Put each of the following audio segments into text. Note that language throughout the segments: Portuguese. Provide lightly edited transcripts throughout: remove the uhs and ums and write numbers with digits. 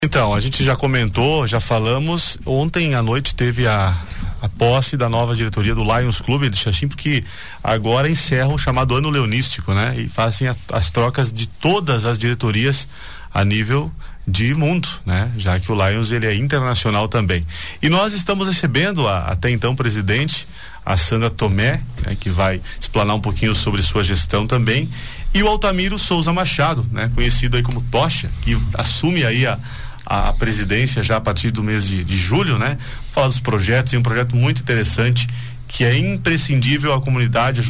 Então, a gente já comentou, já falamos, ontem à noite teve a posse da nova diretoria do Lions Clube de Xaxim, porque agora encerram o chamado ano leonístico, né? E fazem as trocas de todas as diretorias a nível de mundo, né? Já que o Lions, ele é internacional também. E nós estamos recebendo até então presidente, a Sandra Tomé, né? Que vai explanar um pouquinho sobre sua gestão também, e o Altamiro Souza Machado, né? Conhecido aí como Tocha, que assume aí a presidência já a partir do mês de julho, né? Falar dos projetos, e um projeto muito interessante que é imprescindível a comunidade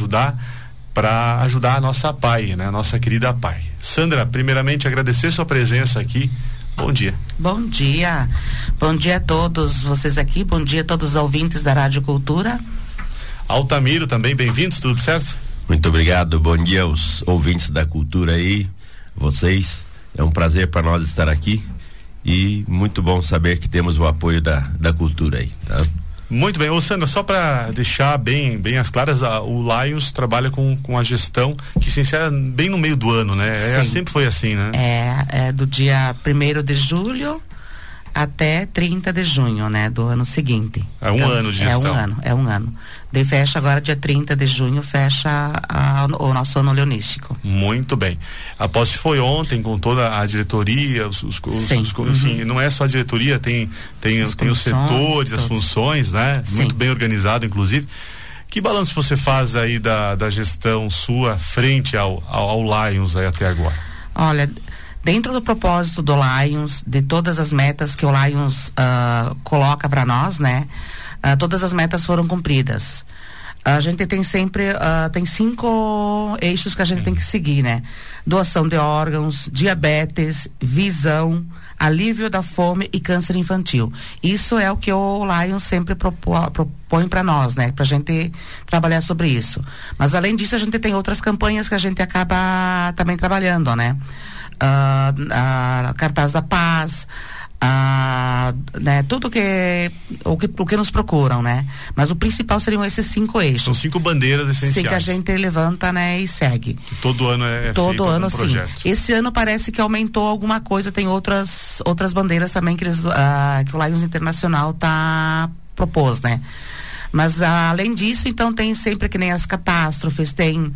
para ajudar a nossa PAI, né? A nossa querida PAI. Sandra, primeiramente agradecer sua presença aqui. Bom dia. Bom dia. Bom dia a todos vocês aqui, bom dia a todos os ouvintes da Rádio Cultura. Altamiro também, bem-vindos, tudo certo? Muito obrigado, bom dia aos ouvintes da Cultura aí, vocês. É um prazer para nós estar aqui. E muito bom saber que temos o apoio da cultura aí, tá? Muito bem, ô Sandra, só para deixar bem as claras, o Lions trabalha com a gestão que se encerra bem no meio do ano, né? Sempre foi assim, né? É do dia 1º de julho até 30 de junho, né? Do ano seguinte. É um ano de gestão. É um ano. Daí fecha agora dia 30 de junho, fecha o nosso ano leonístico. Muito bem. A posse foi ontem com toda a diretoria, enfim, não é só a diretoria, tem os setores, as funções, né? Sim. Muito bem organizado, inclusive. Que balanço você faz aí da gestão sua frente ao Lions aí até agora? Olha, dentro do propósito do Lions, de todas as metas que o Lions coloca para nós, né? Todas as metas foram cumpridas. A gente tem sempre, tem 5 eixos que a gente tem que seguir, né? Doação de órgãos, diabetes, visão, alívio da fome e câncer infantil. Isso é o que o Lions sempre propõe para nós, né? Pra gente trabalhar sobre isso. Mas além disso, a gente tem outras campanhas que a gente acaba também trabalhando, né? Cartaz da Paz, né, tudo o que nos procuram, né? Mas o principal seriam esses 5 eixos. São 5 bandeiras essenciais. Sim, que a gente levanta, né, e segue. Que todo ano é todo ano, feito um projeto. Sim. Esse ano parece que aumentou alguma coisa, tem outras bandeiras também que que o Lions Internacional propôs, né? Mas além disso, então tem sempre que nem as catástrofes, tem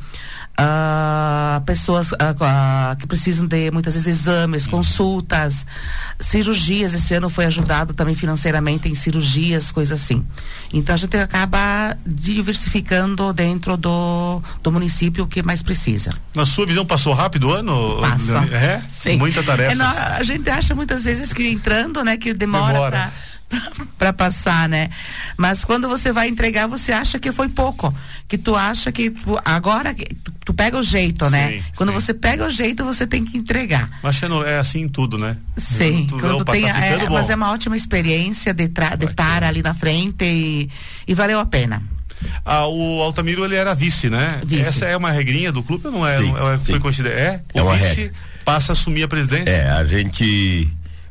pessoas que precisam de muitas vezes exames, consultas, cirurgias. Esse ano foi ajudado também financeiramente em cirurgias, coisas assim. Então a gente acaba diversificando dentro do município o que mais precisa. Na sua visão, passou rápido o ano? Passa. Sim. Muita tarefa. A gente acha muitas vezes que entrando, né, que demora. Para passar, né? Mas quando você vai entregar, você acha que foi pouco, que tu acha que agora tu pega o jeito, né? Quando você pega o jeito, você tem que entregar. Mas é assim em tudo, né? Sim, tudo tem, mas é uma ótima experiência de estar ali na frente e valeu a pena. O Altamiro, ele era vice, né? Vice. Essa é uma regrinha do clube ou não é? Sim, foi considerado? É o uma vice regra. Passa a assumir a presidência? A gente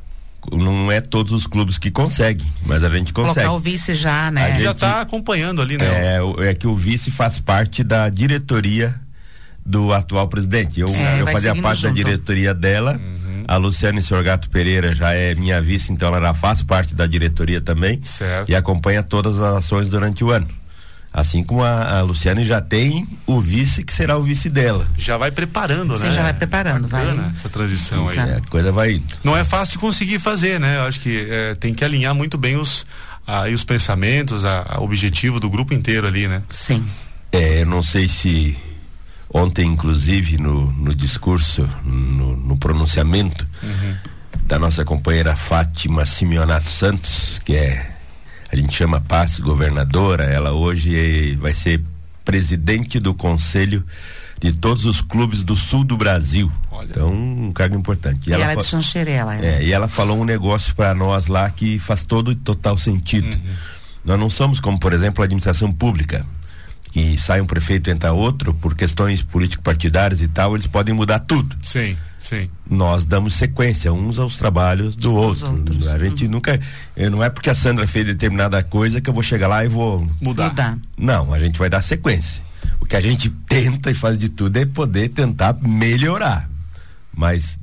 não é todos os clubes que conseguem, mas a gente consegue. Colocar o vice já, né? A gente já está acompanhando ali, né? É que o vice faz parte da diretoria do atual presidente. Eu fazia parte da diretoria dela. A Luciane Sorgato Pereira já é minha vice, então ela já faz parte da diretoria também. Certo. E acompanha todas as ações durante o ano. Assim como a Luciane já tem o vice que será o vice dela. Já vai preparando, né? Você já vai preparando, bacana essa transição aí. A coisa vai. Não é fácil de conseguir fazer, né? Eu acho que tem que alinhar muito bem os pensamentos, o objetivo do grupo inteiro ali, né? Sim. Eu não sei se ontem, inclusive, no discurso, no pronunciamento da nossa companheira Fátima Simeonato Santos, que a gente chama Paz, governadora, ela hoje vai ser presidente do conselho de todos os clubes do sul do Brasil. Olha. Então, um cargo importante. E ela é de Xanxerê, né? E ela falou um negócio para nós lá que faz todo e total sentido. Nós não somos como, por exemplo, a administração pública, que sai um prefeito e entra outro, por questões político-partidárias e tal, eles podem mudar tudo. Sim. Nós damos sequência uns aos trabalhos do outro. A gente nunca, não é porque a Sandra fez determinada coisa que eu vou chegar lá e vou mudar. Não, a gente vai dar sequência. O que a gente tenta e faz de tudo é poder tentar melhorar. Mas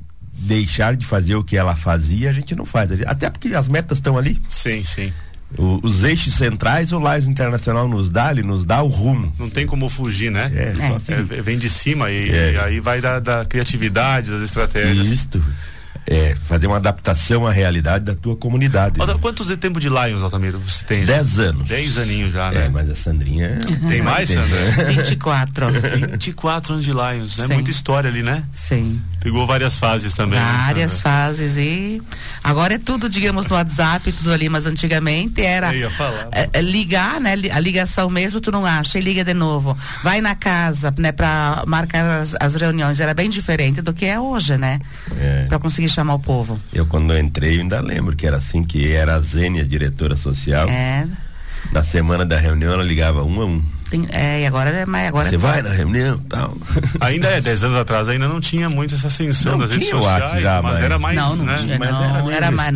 deixar de fazer o que ela fazia, a gente não faz. Até porque as metas estão ali. Sim, sim. Os eixos centrais, o Lions Internacional nos dá, ele nos dá o rumo. Não tem como fugir, né? Vem de cima e aí vai da criatividade, das estratégias. Isto. Fazer uma adaptação à realidade da tua comunidade. Quantos de tempo de Lions, Altamiro, você tem? 10 anos. 10 aninhos já, né? Mas a Sandrinha... Tem mais, Sandra? 24. 24 anos de Lions, né? Sim. Muita história ali, né? Sim. Pegou várias fases também. Várias fases e agora é tudo, digamos, no WhatsApp, tudo ali, mas antigamente era ligar, né? A ligação mesmo tu não acha e liga de novo. Vai na casa, né? Pra marcar as reuniões, era bem diferente do que é hoje, né? Pra conseguir chamar o povo. Eu quando eu entrei, eu ainda lembro que era assim, que era a Zênia, diretora social. Na semana da reunião ela ligava um a um. E agora você vai na reunião e tal. Ainda 10 anos atrás ainda não tinha muito essa ascensão das redes sociais, mas era mais, não tinha, né? Era mais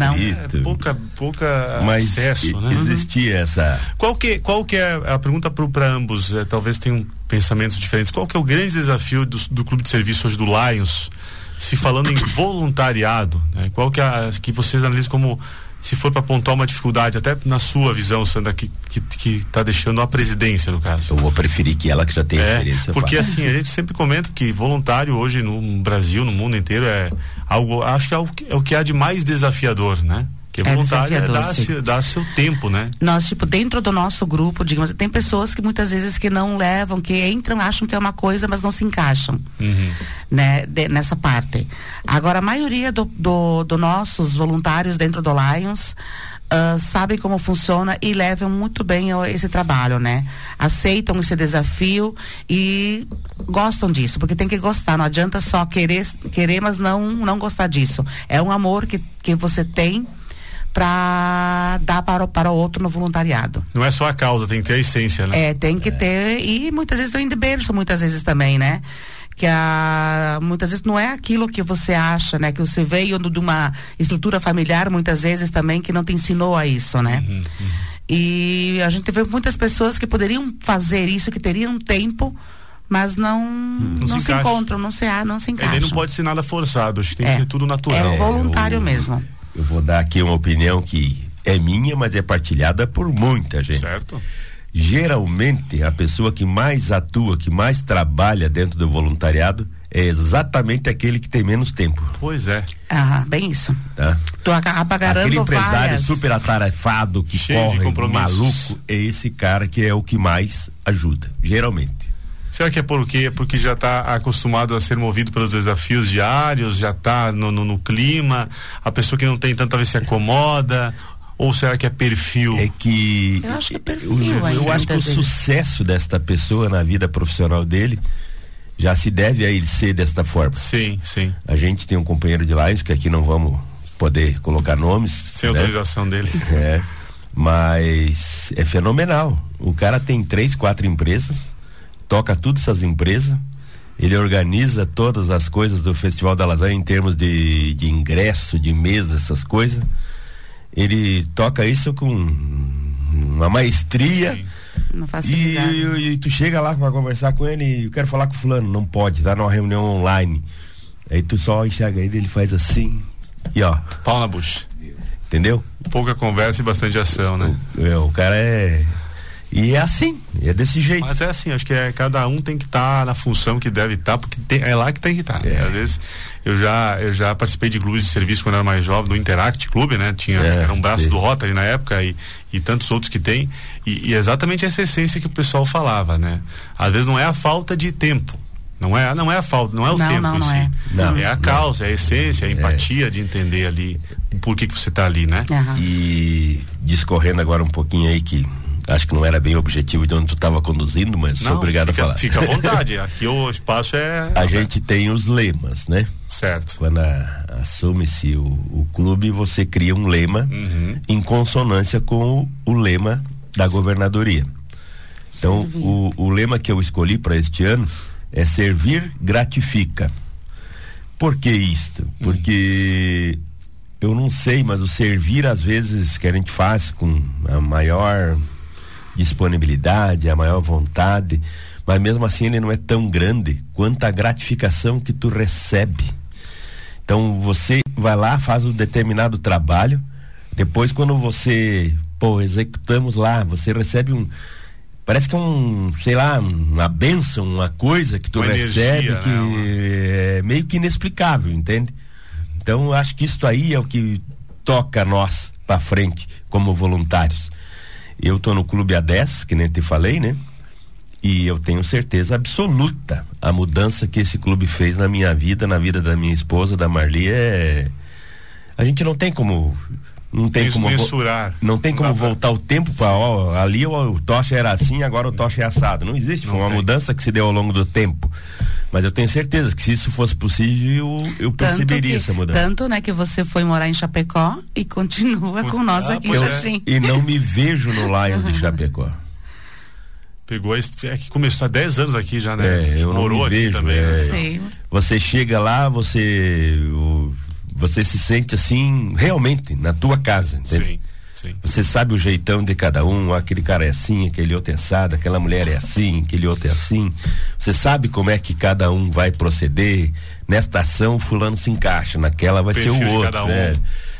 pouca mas acesso, né? Existia essa. Qual que é a pergunta para ambos? Talvez tenham pensamentos diferentes. Qual que é o grande desafio do Clube de Serviço hoje do Lions, se falando em voluntariado, né? Qual que vocês analisam como, se for para apontar uma dificuldade, até na sua visão, Sandra, que está deixando a presidência, no caso? Eu vou preferir que ela, que já tem experiência. Porque assim, a gente sempre comenta que voluntário hoje no Brasil, no mundo inteiro, acho que é o que há de mais desafiador, né? Porque voluntário dá seu tempo, né? Nós, dentro do nosso grupo, digamos, tem pessoas que muitas vezes que não levam, que entram, acham que é uma coisa, mas não se encaixam, né? Nessa parte. Agora, a maioria do nossos voluntários dentro do Lions sabem como funciona e levam muito bem esse trabalho, né? Aceitam esse desafio e gostam disso, porque tem que gostar, não adianta só querer, mas não gostar disso. É um amor que você tem para dar para o outro no voluntariado. Não é só a causa, tem que ter a essência, né? Tem que ter, e muitas vezes vem de berço, muitas vezes também, né? Que muitas vezes não é aquilo que você acha, né? Que você veio de uma estrutura familiar, muitas vezes também, que não te ensinou a isso, né? E a gente vê muitas pessoas que poderiam fazer isso, que teriam tempo, mas não se encontram, não se encaixam. Ele não pode ser nada forçado, acho que tem que ser tudo natural. É voluntário mesmo. Eu vou dar aqui uma opinião que é minha, mas é partilhada por muita gente. Certo. Geralmente, a pessoa que mais atua, que mais trabalha dentro do voluntariado, é exatamente aquele que tem menos tempo. Pois é. Bem isso. Tá? Tu acaba garando aquele empresário várias... super atarefado, que cheio corre, maluco, é esse cara que é o que mais ajuda, geralmente. Será que é porque já está acostumado a ser movido pelos desafios diários, já está no clima, a pessoa que não tem tanta vez se acomoda, ou será que é perfil? É que eu acho que é perfil. Eu acho que o sucesso desta pessoa na vida profissional dele já se deve a ele ser desta forma. Sim. A gente tem um companheiro de Lions, que aqui não vamos poder colocar nomes. Sem autorização dele. Mas é fenomenal. O cara tem 3, 4 empresas, toca todas essas empresas, ele organiza todas as coisas do Festival da Lasanha em termos de ingresso, de mesa, essas coisas. Ele toca isso com uma maestria. E tu chega lá pra conversar com ele e eu quero falar com o fulano, não pode, tá numa reunião online. Aí tu só enxerga ele faz assim e ó. Pau na bucha. Entendeu? Pouca conversa e bastante ação, né? O cara e é assim, é desse jeito. Mas é assim, acho que cada um tem que estar na função que deve estar, porque é lá que tem que estar. Às vezes, eu já participei de clubes de serviço quando era mais jovem, do Interact Clube, né? Era um braço do Rotary na época e tantos outros que tem, e exatamente essa essência que o pessoal falava, né? Às vezes não é a falta de tempo, não é a falta, não é o tempo em si. É a causa, é a essência, a empatia de entender ali por que você está ali, né? E discorrendo agora um pouquinho aí que acho que não era bem o objetivo de onde tu estava conduzindo, mas sou obrigado a falar. Fica à vontade, aqui o espaço é... A gente tem os lemas, né? Certo. Quando assume-se o clube, você cria um lema em consonância com o lema da governadoria. Então, o lema que eu escolhi para este ano é servir gratifica. Por que isto? Porque eu não sei, mas o servir às vezes que a gente faz com a maior disponibilidade, a maior vontade, mas mesmo assim ele não é tão grande quanto a gratificação que tu recebe. Então você vai lá, faz um determinado trabalho, depois quando você, executamos lá, você recebe parece que sei lá, uma bênção, uma coisa que tu recebe, energia, que é meio que inexplicável, entende? Então eu acho que isso aí é o que toca nós pra frente como voluntários. Eu tô no clube há 10, que nem te falei, né? E eu tenho certeza absoluta a mudança que esse clube fez na minha vida, na vida da minha esposa, da Marli, a gente não tem como mensurar. Não tem como voltar o tempo para ali o tocha era assim, agora o tocha é assado. Não existe, foi uma mudança que se deu ao longo do tempo. Mas eu tenho certeza que se isso fosse possível, eu perceberia essa mudança. Tanto, né, que você foi morar em Chapecó e continua com nós aqui em Xaxim. E não me vejo no Lions de Chapecó. Que começou há 10 anos aqui já, né? Eu morou aqui vejo, também. Sim. Você chega lá, você se sente assim, realmente, na tua casa, entende? Sim. Você sabe o jeitão de cada um, aquele cara é assim, aquele outro é assado, aquela mulher é assim, aquele outro é assim. Você sabe como é que cada um vai proceder. Nesta ação, fulano se encaixa, naquela vai ser o outro. Cada um. Né?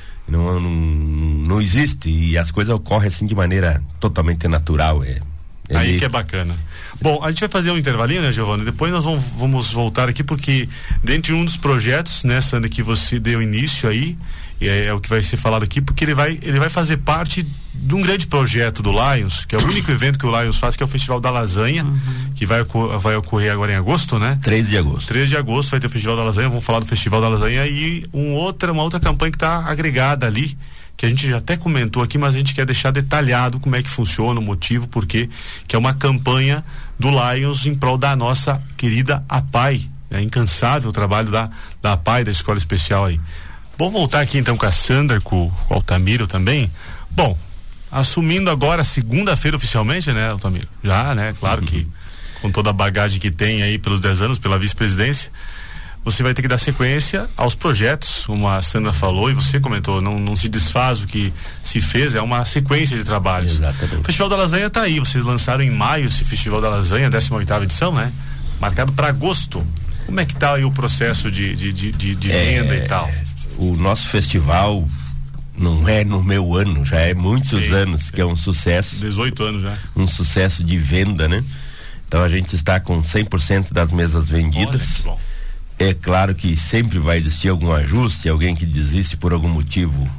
Não existe, e as coisas ocorrem assim de maneira totalmente natural. Aí que é bacana. Bom, a gente vai fazer um intervalinho, né, Giovana? Depois nós vamos voltar aqui, porque dentro de um dos projetos, né, Sandra, que você deu início aí, é o que vai ser falado aqui, porque ele vai fazer parte de um grande projeto do Lions, que é o único evento que o Lions faz, que é o Festival da Lasanha, que vai ocorrer agora em agosto, né? 3 de agosto. 3 de agosto vai ter o Festival da Lasanha, vamos falar do Festival da Lasanha e uma outra campanha que está agregada ali, que a gente já até comentou aqui, mas a gente quer deixar detalhado como é que funciona, o motivo, porque que é uma campanha do Lions em prol da nossa querida APAI, é incansável o trabalho da APAI, da Escola Especial aí. Vou voltar aqui então com a Sandra, com o Altamiro também. Bom, assumindo agora segunda-feira oficialmente, né, Altamiro? Já, né, claro que com toda a bagagem que tem aí pelos 10 anos, pela vice-presidência, você vai ter que dar sequência aos projetos, como a Sandra falou e você comentou, não se desfaz o que se fez, é uma sequência de trabalhos. Exatamente. O Festival da Lasanha tá aí, vocês lançaram em maio esse Festival da Lasanha, 18ª edição, né? Marcado para agosto. Como é que tá aí o processo de venda e tal? O nosso festival não é no meu ano, já é muitos anos que é um sucesso. 18 anos já. Um sucesso de venda, né? Então a gente está com 100% das mesas vendidas. Olha, que bom. É claro que sempre vai existir algum ajuste, alguém que desiste por algum motivo,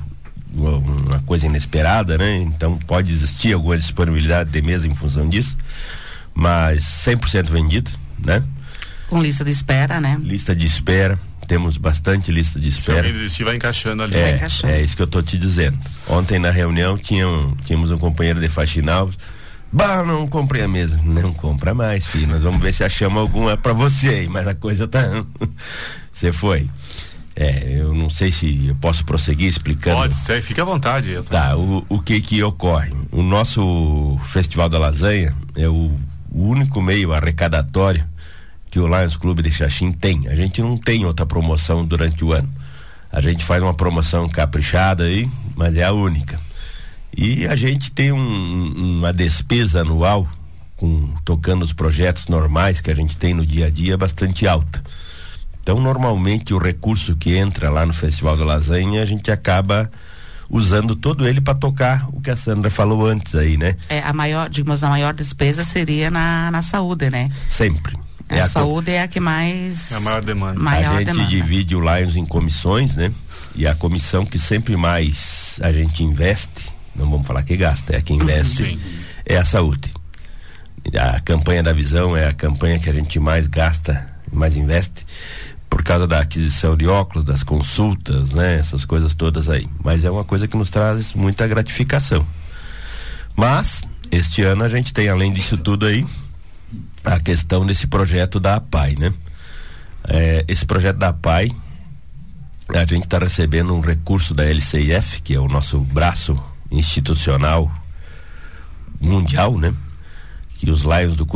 uma coisa inesperada, né? Então pode existir alguma disponibilidade de mesa em função disso, mas 100% vendido, né? Com lista de espera, né? Lista de espera, temos bastante lista de espera. Se alguém desistir, vai encaixando ali. É isso que eu tô te dizendo. Ontem na reunião tínhamos um companheiro de faxinal. Não comprei a mesa. Não compra mais, filho. Nós vamos ver se achamos alguma pra você aí, mas a coisa tá. Você foi. Eu não sei se eu posso prosseguir explicando. Pode ser, fica à vontade. Tá, o que ocorre? O nosso Festival da Lasanha é o único meio arrecadatório que o Lions Clube de Xaxim tem. A gente não tem outra promoção durante o ano. A gente faz uma promoção caprichada aí, mas é a única. E a gente tem uma despesa anual, tocando os projetos normais que a gente tem no dia a dia, bastante alta. Então, normalmente, o recurso que entra lá no Festival da Lasanha, a gente acaba usando todo ele para tocar o que a Sandra falou antes aí, né? A maior despesa seria na saúde, né? Sempre. A saúde é a que mais... É a maior demanda. A gente divide o Lions em comissões, né? E a comissão que sempre mais a gente investe, não vamos falar que gasta, é que investe, é a saúde. A campanha da visão é a campanha que a gente mais gasta, mais investe, por causa da aquisição de óculos, das consultas, né? Essas coisas todas aí. Mas é uma coisa que nos traz muita gratificação. Mas, este ano a gente tem, além disso tudo aí, a questão desse projeto da APAI, né? Esse projeto da APAI, a gente está recebendo um recurso da LCIF, que é o nosso braço institucional mundial, né? Que os Lions do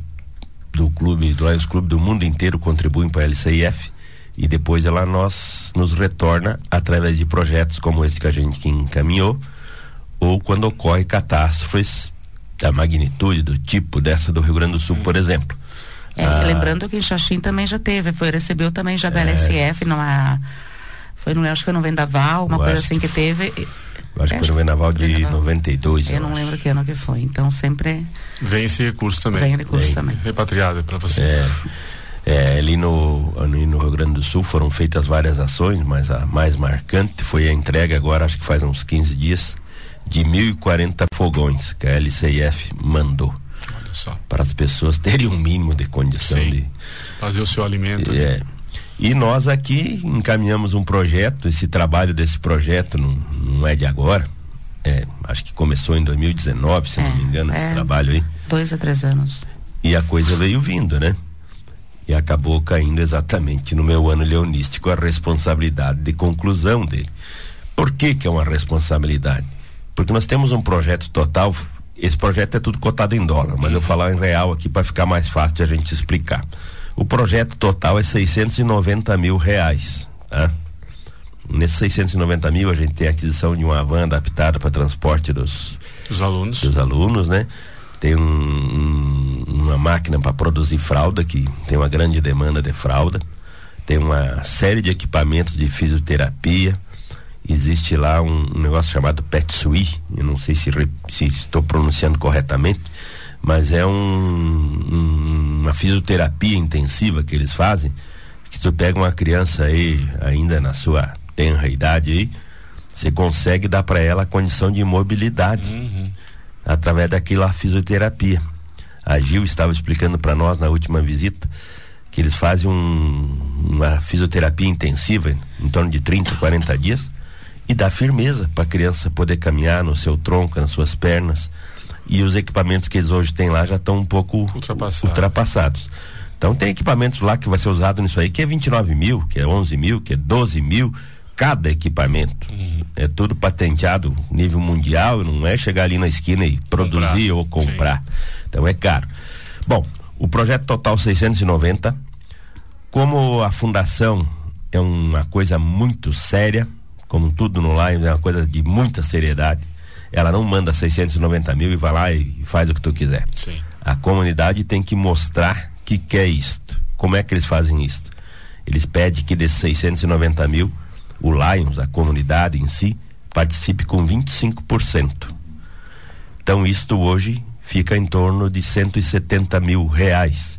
Lions Clube do mundo inteiro contribuem para a LCIF e depois ela nos retorna através de projetos como esse que a gente encaminhou, ou quando ocorre catástrofes da magnitude, do tipo dessa do Rio Grande do Sul, por exemplo. Lembrando que em Xaxim também já recebeu também já da LSF acho que foi no Vendaval, uma coisa assim que teve. Eu acho que foi no Vendaval de 92. Eu não lembro que ano que foi. Então sempre. Vem esse recurso também. Vem recurso também. Repatriado para vocês. Ali no Rio Grande do Sul foram feitas várias ações, mas a mais marcante foi a entrega agora, acho que faz uns 15 dias, de 1.040 fogões que a LCIF mandou. Olha só. Para as pessoas terem um mínimo de condição de fazer o seu alimento. E nós aqui encaminhamos um projeto, esse trabalho desse projeto não é de agora, acho que começou em 2019, se não me engano, esse trabalho aí. 2 a 3 anos. E a coisa veio vindo, né? E acabou caindo exatamente no meu ano leonístico a responsabilidade de conclusão dele. Por que é uma responsabilidade? Porque nós temos um projeto total, esse projeto é tudo cotado em dólar, mas eu vou falar em real aqui para ficar mais fácil de a gente explicar. O projeto total é 690 mil reais, tá? Nesses 690 mil a gente tem a aquisição de uma van adaptada para transporte dos alunos, né? Tem uma máquina para produzir fralda, que tem uma grande demanda de fralda, tem uma série de equipamentos de fisioterapia, existe lá um negócio chamado PetSui, eu não sei se estou pronunciando corretamente, mas é uma fisioterapia intensiva que eles fazem, que tu pega uma criança aí, ainda na sua tenra idade aí, você consegue dar para ela a condição de mobilidade, através daquela fisioterapia. A Gil estava explicando para nós na última visita que eles fazem uma fisioterapia intensiva em torno de 30, 40 dias e dá firmeza para a criança poder caminhar no seu tronco, nas suas pernas. E os equipamentos que eles hoje têm lá já estão um pouco ultrapassados. Então tem equipamentos lá que vai ser usado nisso aí, que é 29 mil, que é 11 mil, que é 12 mil, cada equipamento. É tudo patenteado nível mundial, não é chegar ali na esquina e produzir ou comprar. Sim. Então é caro. Bom, o projeto total 690, como a fundação é uma coisa muito séria, como tudo no Lions é uma coisa de muita seriedade, ela não manda 690 mil e vai lá e faz o que tu quiser. Sim. A comunidade tem que mostrar que quer isto. Como é que eles fazem isto? Eles pedem que desses 690 mil, o Lions, a comunidade em si, participe com 25%. Então isto hoje fica em torno de 170 mil reais.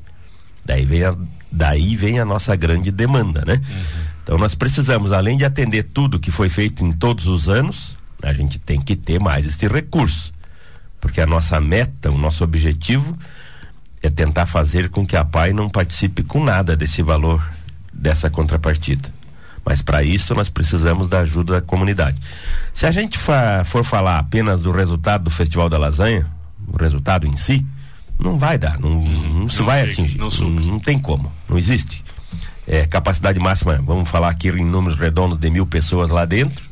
Daí vem a nossa grande demanda, né? Então nós precisamos, além de atender tudo que foi feito em todos os anos, a gente tem que ter mais esse recurso, porque a nossa meta, o nosso objetivo é tentar fazer com que a PAI não participe com nada desse valor, dessa contrapartida. Mas para isso nós precisamos da ajuda da comunidade. Se a gente for falar apenas do resultado do Festival da Lasanha, o resultado em si, não vai dar, não se vai atingir, não tem como, não existe. Capacidade máxima, vamos falar aqui em números redondos de 1.000 pessoas lá dentro,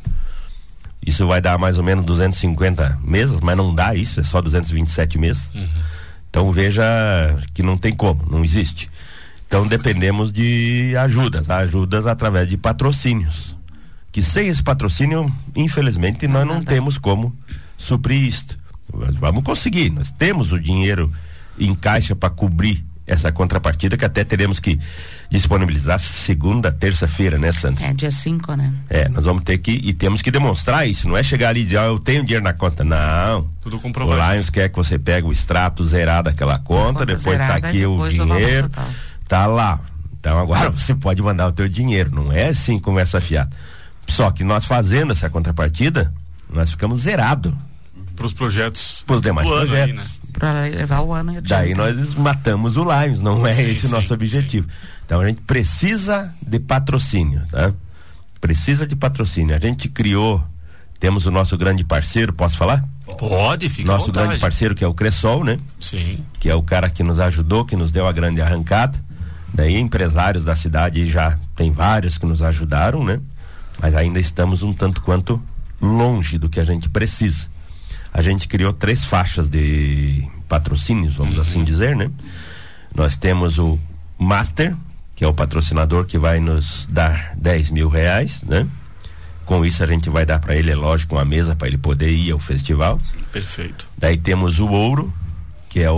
isso vai dar mais ou menos 250 mesas, mas não dá isso, é só 227 mesas. Então veja que não tem como, não existe. Então dependemos de ajudas através de patrocínios, que sem esse patrocínio, infelizmente, nós não temos como suprir isto. Vamos conseguir, nós temos o dinheiro em caixa para cobrir essa contrapartida, que até teremos que disponibilizar segunda, terça-feira, né, Sandra? Dia 5, né? Nós vamos ter que, e temos que demonstrar isso, não é chegar ali e dizer, eu tenho dinheiro na conta, não. Tudo comprovado. O Lions quer que você pegue o extrato zerado daquela conta, depois zerada, tá aqui o dinheiro, tá lá. Então agora você pode mandar o teu dinheiro, não é assim com essa fiada. Só que nós fazendo essa contrapartida, nós ficamos zerados. Para os projetos. Para os demais projetos. Aí, né? Para levar o ano. Daí nós matamos o Lions, não é esse o nosso objetivo. Então a gente precisa de patrocínio, tá? Precisa de patrocínio. A gente criou, temos o nosso grande parceiro, posso falar? Pode, fica à vontade. Nosso grande parceiro, que é o Cressol, né? Sim. Que é o cara que nos ajudou, que nos deu a grande arrancada. Daí empresários da cidade já tem vários que nos ajudaram, né? Mas ainda estamos um tanto quanto longe do que a gente precisa. A gente criou 3 faixas de patrocínios, vamos assim dizer, né? Nós temos o Master, que é o patrocinador que vai nos dar 10 mil reais, né? Com isso a gente vai dar para ele, é lógico, uma mesa para ele poder ir ao festival. Perfeito. Daí temos o Ouro, que é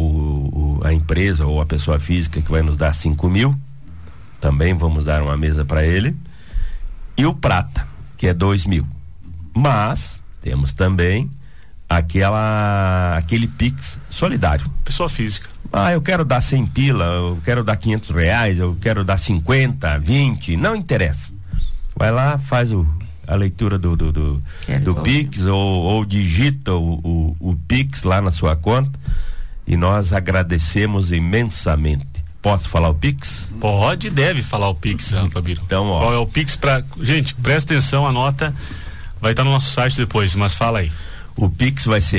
a empresa ou a pessoa física que vai nos dar 5 mil. Também vamos dar uma mesa para ele. e o prata, que é 2.000. Mas temos também aquele Pix solidário. Pessoa física. Eu quero dar 100 pila, eu quero dar R$500, eu quero dar 50, 20, não interessa. Vai lá, faz a leitura do Pix ou digita o Pix lá na sua conta e nós agradecemos imensamente. Posso falar o Pix? Pode, deve falar o Pix, Altamiro. Então, qual é o Pix gente, presta atenção, anota, vai estar no nosso site depois, mas fala aí. O Pix vai ser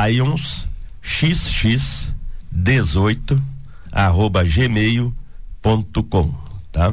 lionsxx18@gmail.com, tá?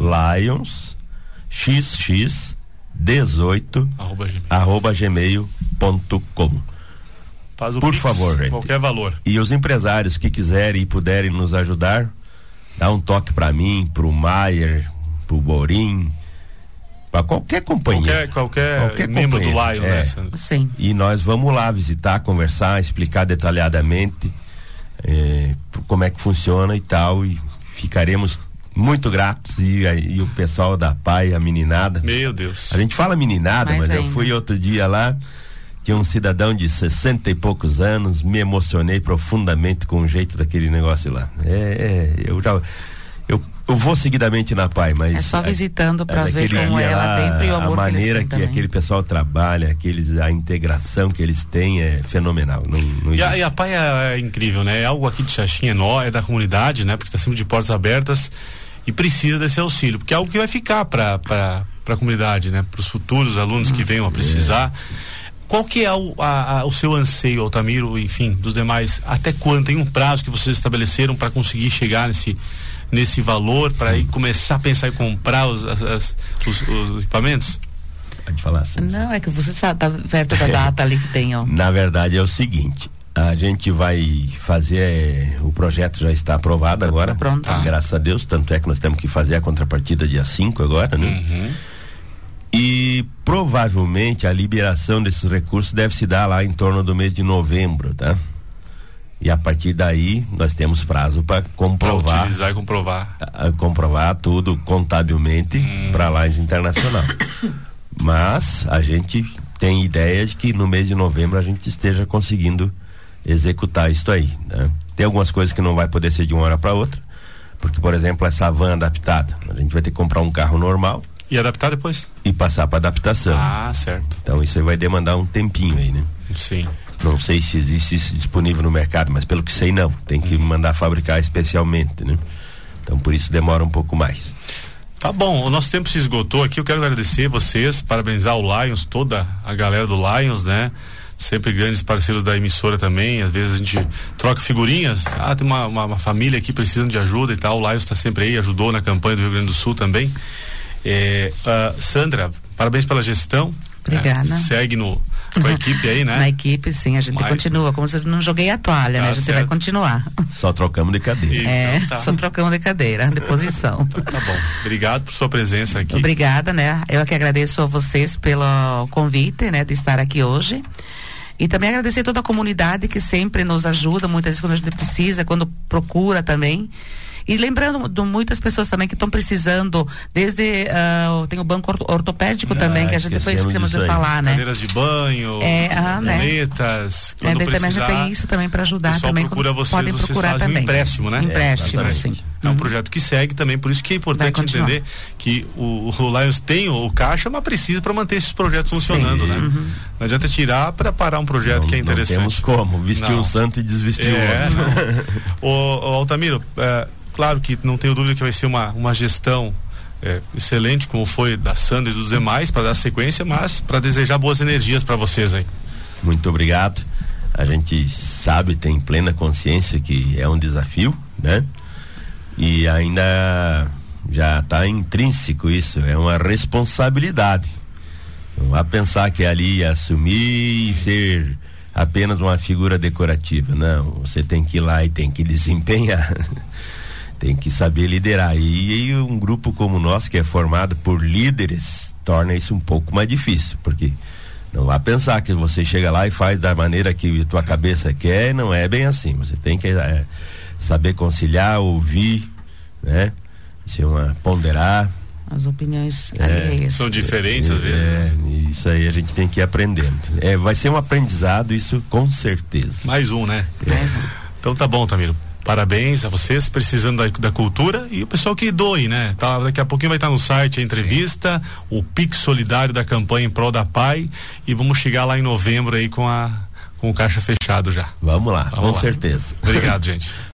lionsxx18@gmail.com. Faz o Por Pix, favor, gente. qualquer valor. E os empresários que quiserem e puderem nos ajudar, dá um toque para mim, pro Maier, pro Borim, para qualquer companhia. Qualquer membro do Lion, né? Sim. E nós vamos lá visitar, conversar, explicar detalhadamente como é que funciona e tal, e ficaremos muito gratos, e o pessoal da PAI, a meninada. Meu Deus. A gente fala meninada, mas eu fui outro dia lá, tinha um cidadão de 60 e poucos anos, me emocionei profundamente com o jeito daquele negócio lá. Eu vou seguidamente na PAI, mas é só visitando para ver como é lá dentro e o amor a maneira que aquele pessoal trabalha, a integração que eles têm é fenomenal. E a PAI é incrível, né? É algo aqui de Xaxim, é da comunidade, né? Porque está sempre de portas abertas e precisa desse auxílio, porque é algo que vai ficar para a comunidade, né? Para os futuros alunos que venham a precisar. Qual que é o seu anseio, Altamiro, enfim, dos demais? Até quando? Tem um prazo que vocês estabeleceram para conseguir chegar nesse valor, para aí começar a pensar em comprar os equipamentos? Pode falar assim. Não, é que você está perto da data ali que tem, ó. Na verdade é o seguinte, a gente vai fazer, o projeto já está aprovado agora, pronto. Graças a Deus, tanto é que nós temos que fazer a contrapartida dia 5 agora, né? Uhum. E provavelmente a liberação desses recursos deve se dar lá em torno do mês de novembro, tá? E a partir daí nós temos prazo para comprovar. Pra utilizar e comprovar. Comprovar tudo contabilmente para a Lions Internacional. Mas a gente tem ideia de que no mês de novembro a gente esteja conseguindo executar isso aí, né? Tem algumas coisas que não vai poder ser de uma hora para outra, porque, por exemplo, essa van adaptada, a gente vai ter que comprar um carro normal e adaptar depois e passar para adaptação. Certo. Então isso aí vai demandar um tempinho aí, né? Sim. Não sei se existe isso disponível no mercado, mas pelo que sei não, tem que mandar fabricar especialmente, né? Então por isso demora um pouco mais. Tá bom, o nosso tempo se esgotou aqui, eu quero agradecer vocês, parabenizar o Lions, toda a galera do Lions, né? Sempre grandes parceiros da emissora também, às vezes a gente troca figurinhas, tem uma família aqui precisando de ajuda e tal, o Lions está sempre aí, ajudou na campanha do Rio Grande do Sul também. Sandra, parabéns pela gestão. Obrigada. Segue com a equipe aí, né? Na equipe, sim, a gente continua, como se eu não joguei a toalha, né? A gente vai continuar. Só trocamos de cadeira. Só trocamos de cadeira, de posição. Tá bom. Obrigado por sua presença aqui. Obrigada, né? Eu que agradeço a vocês pelo convite, né? De estar aqui hoje. E também agradecer a toda a comunidade que sempre nos ajuda, muitas vezes quando a gente precisa, quando procura também. E lembrando de muitas pessoas também que estão precisando, desde tem o banco ortopédico também, que a gente depois esquecemos de falar, né? Cadeiras de banho, muletas, né? Daí também a gente tem isso também para ajudar também. Procura podem procurar fazem também. Um empréstimo, né? Empréstimo, sim. É um projeto que segue também, por isso que é importante entender que o Lions tem o caixa, mas precisa para manter esses projetos funcionando, né? Não adianta tirar para parar um projeto que é interessante. Não temos como, vestir um santo e desvestir o outro. Altamiro, claro que não tenho dúvida que vai ser uma gestão excelente, como foi da Sandra e dos demais, para dar sequência, mas para desejar boas energias para vocês aí. Muito obrigado. A gente sabe, tem plena consciência que é um desafio, né? E ainda já está intrínseco isso, é uma responsabilidade. Não vá pensar que ali ia assumir e ser apenas uma figura decorativa. Não, você tem que ir lá e tem que desempenhar. Tem que saber liderar. E um grupo como o nosso, que é formado por líderes, torna isso um pouco mais difícil, porque não vá pensar que você chega lá e faz da maneira que a tua cabeça quer, não é bem assim. Você tem que saber conciliar, ouvir, né? Ponderar. As opiniões alheias. São diferentes às vezes. Isso aí a gente tem que ir aprendendo. Vai ser um aprendizado, isso com certeza. Mais um, né? Então tá bom, Tamiro. Parabéns a vocês, precisando da cultura, e o pessoal que doe, né? Daqui a pouquinho vai estar no site a entrevista, o Pix Solidário da campanha em prol da PAI, e vamos chegar lá em novembro aí com o caixa fechado já. Vamos lá, com certeza. Obrigado, gente.